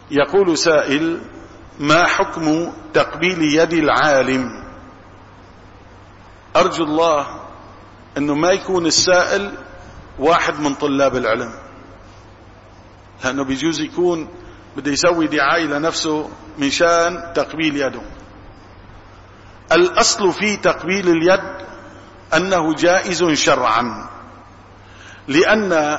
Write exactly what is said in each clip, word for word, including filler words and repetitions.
يقول سائل: ما حكم تقبيل يد العالم؟ أرجو الله أنه ما يكون السائل واحد من طلاب العلم، لأنه بيجوز يكون بده يسوي دعاية لنفسه من شان تقبيل يده. الأصل في تقبيل اليد أنه جائز شرعا، لأن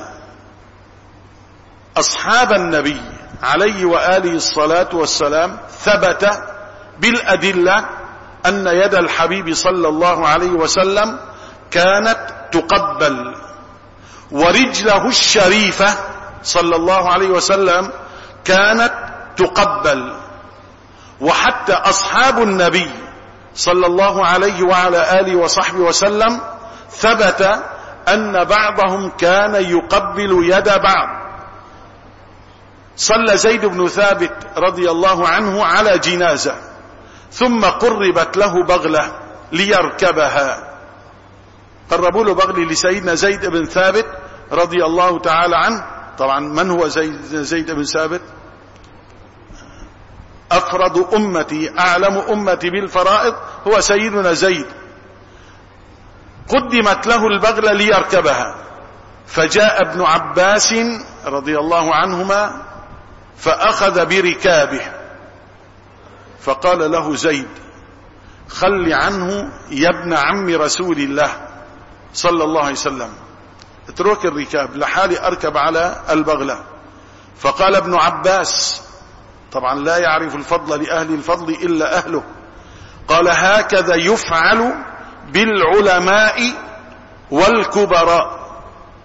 أصحاب النبي عليه وآله الصلاة والسلام ثبت بالأدلة أن يد الحبيب صلى الله عليه وسلم كانت تقبل، ورجله الشريفة صلى الله عليه وسلم كانت تقبل. وحتى أصحاب النبي صلى الله عليه وعلى آله وصحبه وسلم ثبت أن بعضهم كان يقبل يد بعض. صلى زيد بن ثابت رضي الله عنه على جنازة، ثم قربت له بغلة ليركبها. قربوا له بغلة لسيدنا زيد بن ثابت رضي الله تعالى عنه. طبعا من هو زيد, زيد بن ثابت؟ أفرض أمتي، أعلم أمتي بالفرائض هو سيدنا زيد. قدمت له البغلة ليركبها، فجاء ابن عباس رضي الله عنهما فأخذ بركابه، فقال له زيد: خل عنه يا ابن عم رسول الله صلى الله عليه وسلم، اترك الركاب لحالي أركب على البغلة. فقال ابن عباس، طبعا لا يعرف الفضل لأهل الفضل إلا أهله، قال: هكذا يفعل بالعلماء والكبراء.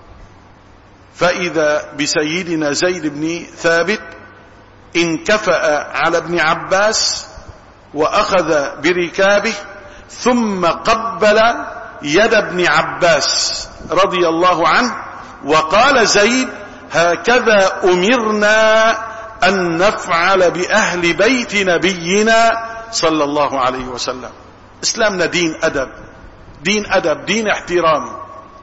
فإذا بسيدنا زيد بن ثابت انكفأ على ابن عباس وأخذ بركابه، ثم قبل يد ابن عباس رضي الله عنه، وقال زيد: هكذا أمرنا أن نفعل بأهل بيت نبينا صلى الله عليه وسلم. إسلامنا دين أدب، دين أدب، دين احترام.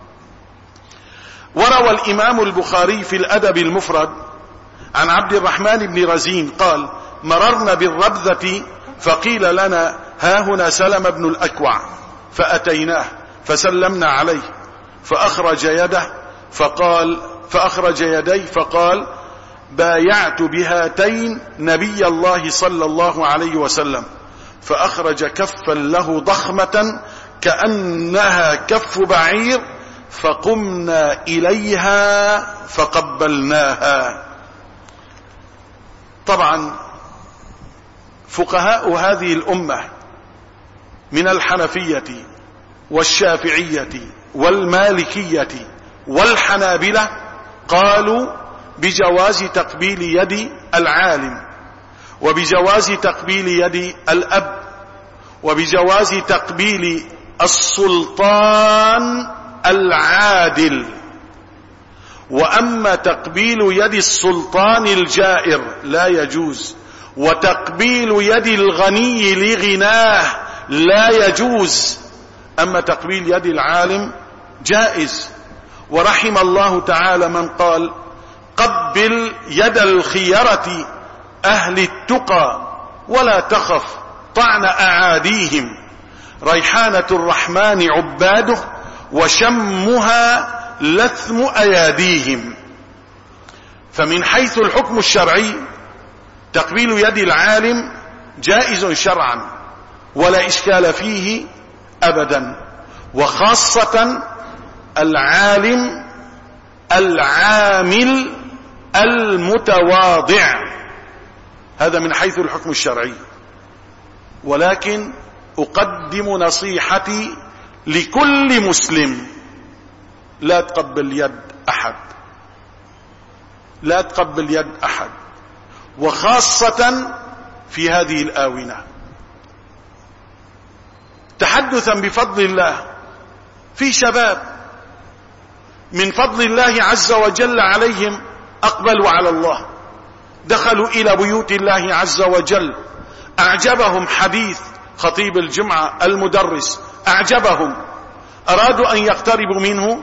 وروى الإمام البخاري في الأدب المفرد عن عبد الرحمن بن رزين قال: مررنا بالربذة فقيل لنا: ها هنا سلم بن الأكوع، فأتيناه فسلمنا عليه، فأخرج يده فقال فأخرج يديه فقال: بايعت بهاتين نبي الله صلى الله عليه وسلم. فأخرج كفا له ضخمة كأنها كف بعير، فقمنا إليها فقبلناها. طبعا فقهاء هذه الأمة من الحنفية والشافعية والمالكية والحنابلة قالوا بجواز تقبيل يد العالم، وبجواز تقبيل يد الأب، وبجواز تقبيل السلطان العادل. وأما تقبيل يد السلطان الجائر لا يجوز، وتقبيل يد الغني لغناه لا يجوز. أما تقبيل يد العالم جائز. ورحم الله تعالى من قال: قبل يد الخيرة أهل التقى ولا تخف طعن أعاديهم، ريحانة الرحمن عباده وشمها لثم أياديهم. فمن حيث الحكم الشرعي تقبيل يد العالم جائز شرعا ولا إشكال فيه أبدا، وخاصة العالم العامل المتواضع، هذا من حيث الحكم الشرعي. ولكن أقدم نصيحتي لكل مسلم: لا تقبل يد أحد، لا تقبل يد أحد، وخاصة في هذه الآونة. تحدثا بفضل الله، في شباب من فضل الله عز وجل عليهم أقبلوا على الله، دخلوا إلى بيوت الله عز وجل، أعجبهم حديث خطيب الجمعة المدرس، أعجبهم، أرادوا أن يقتربوا منه،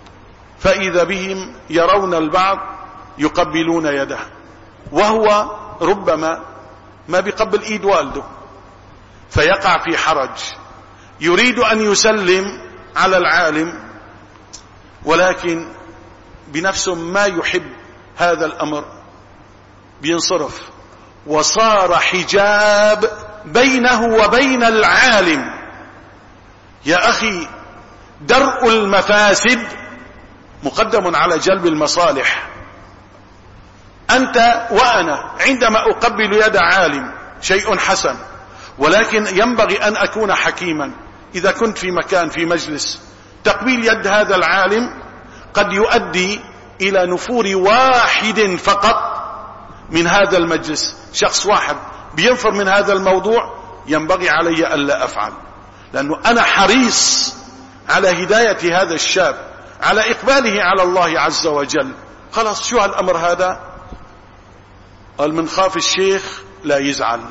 فإذا بهم يرون البعض يقبلون يده، وهو ربما ما بيقبل ايد والده، فيقع في حرج، يريد ان يسلم على العالم ولكن بنفسه ما يحب هذا الامر، بينصرف، وصار حجاب بينه وبين العالم. يا اخي، درء المفاسد مقدم على جلب المصالح. انت وانا عندما اقبل يد عالم شيء حسن، ولكن ينبغي ان اكون حكيما. اذا كنت في مكان في مجلس، تقبيل يد هذا العالم قد يؤدي الى نفور واحد فقط من هذا المجلس، شخص واحد بينفر من هذا الموضوع، ينبغي علي الا افعل، لانه انا حريص على هداية هذا الشاب، على اقباله على الله عز وجل. خلاص، شو هالامر هذا؟ قال من خاف الشيخ لا يزعل.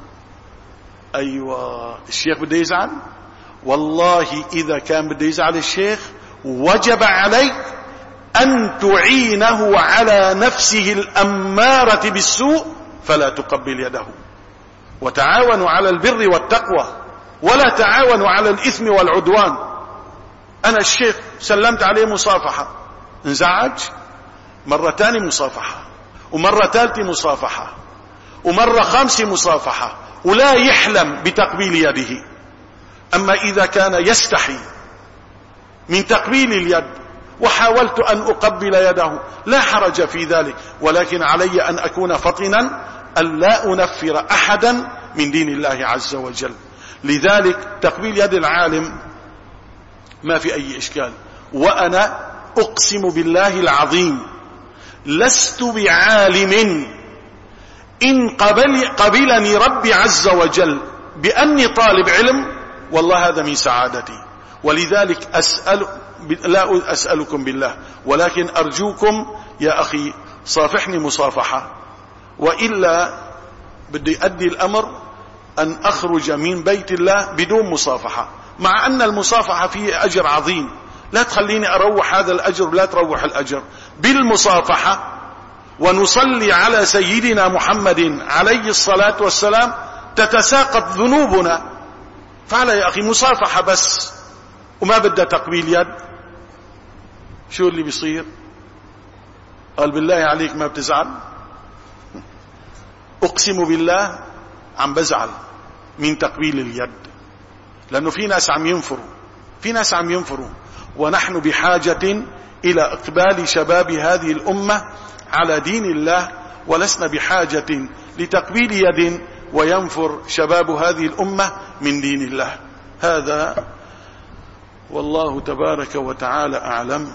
ايوه، الشيخ بده يزعل؟ والله اذا كان بده يزعل الشيخ وجب عليك ان تعينه على نفسه الامارة بالسوء فلا تقبل يده. وتعاونوا على البر والتقوى ولا تعاونوا على الاثم والعدوان. انا الشيخ سلمت عليه مصافحة، انزعج، مرة تاني مصافحة، ومرة ثالثة مصافحة، ومرة خامسة مصافحة، ولا يحلم بتقبيل يده. اما اذا كان يستحي من تقبيل اليد وحاولت ان اقبل يده لا حرج في ذلك، ولكن علي ان اكون فطنا ان لا انفر احدا من دين الله عز وجل. لذلك تقبيل يد العالم ما في اي اشكال. وانا اقسم بالله العظيم لست بعالم ان قبل قبلني ربي عز وجل باني طالب علم، والله هذا من سعادتي. ولذلك اسال لا اسالكم بالله، ولكن ارجوكم يا اخي صافحني مصافحة، والا بدي ادي الامر ان اخرج من بيت الله بدون مصافحة، مع ان المصافحة فيه اجر عظيم. لا تخليني اروح هذا الاجر، لا تروح الاجر بالمصافحة. ونصلي على سيدنا محمد عليه الصلاة والسلام تتساقط ذنوبنا. فعلا يا اخي مصافحة بس وما بدها تقبيل يد، شو اللي بيصير؟ قال بالله عليك ما بتزعل؟ اقسم بالله عم بزعل من تقبيل اليد، لانه في ناس عم ينفروا، في ناس عم ينفروا، ونحن بحاجة الى اقبال شباب هذه الامة على دين الله، ولسنا بحاجة لتقبيل يد وينفر شباب هذه الامة من دين الله. هذا والله تبارك وتعالى اعلم.